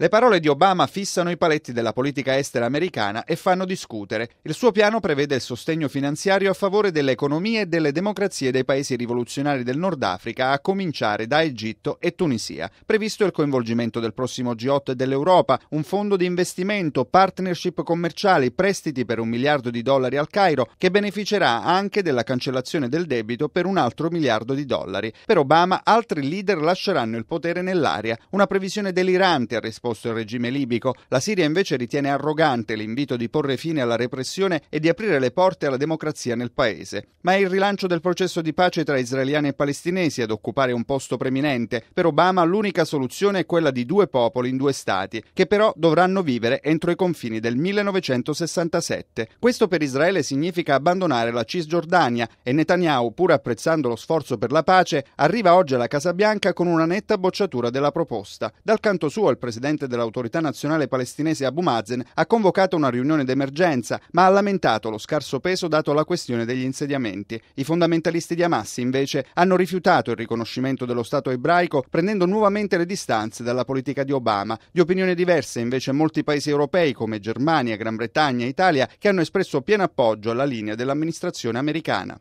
Le parole di Obama fissano i paletti della politica estera americana e fanno discutere. Il suo piano prevede il sostegno finanziario a favore delle economie e delle democrazie dei paesi rivoluzionari del Nord Africa, a cominciare da Egitto e Tunisia. Previsto il coinvolgimento del prossimo G8 e dell'Europa, un fondo di investimento, partnership commerciali, prestiti per $1 miliardo al Cairo, che beneficerà anche della cancellazione del debito per un altro $1 miliardo. Per Obama, altri leader lasceranno il potere nell'area. Una previsione delirante, ha risposto il regime libico. La Siria invece ritiene arrogante l'invito di porre fine alla repressione e di aprire le porte alla democrazia nel paese. Ma è il rilancio del processo di pace tra israeliani e palestinesi ad occupare un posto preminente. Per Obama l'unica soluzione è quella di 2 popoli in 2 stati, che però dovranno vivere entro i confini del 1967. Questo per Israele significa abbandonare la Cisgiordania e Netanyahu, pur apprezzando lo sforzo per la pace, arriva oggi alla Casa Bianca con una netta bocciatura della proposta. Dal canto suo, il presidente dell'Autorità Nazionale Palestinese Abu Mazen ha convocato una riunione d'emergenza, ma ha lamentato lo scarso peso dato alla questione degli insediamenti. I fondamentalisti di Hamas, invece, hanno rifiutato il riconoscimento dello Stato ebraico, prendendo nuovamente le distanze dalla politica di Obama. Di opinioni diverse, invece, molti paesi europei come Germania, Gran Bretagna e Italia, che hanno espresso pieno appoggio alla linea dell'amministrazione americana.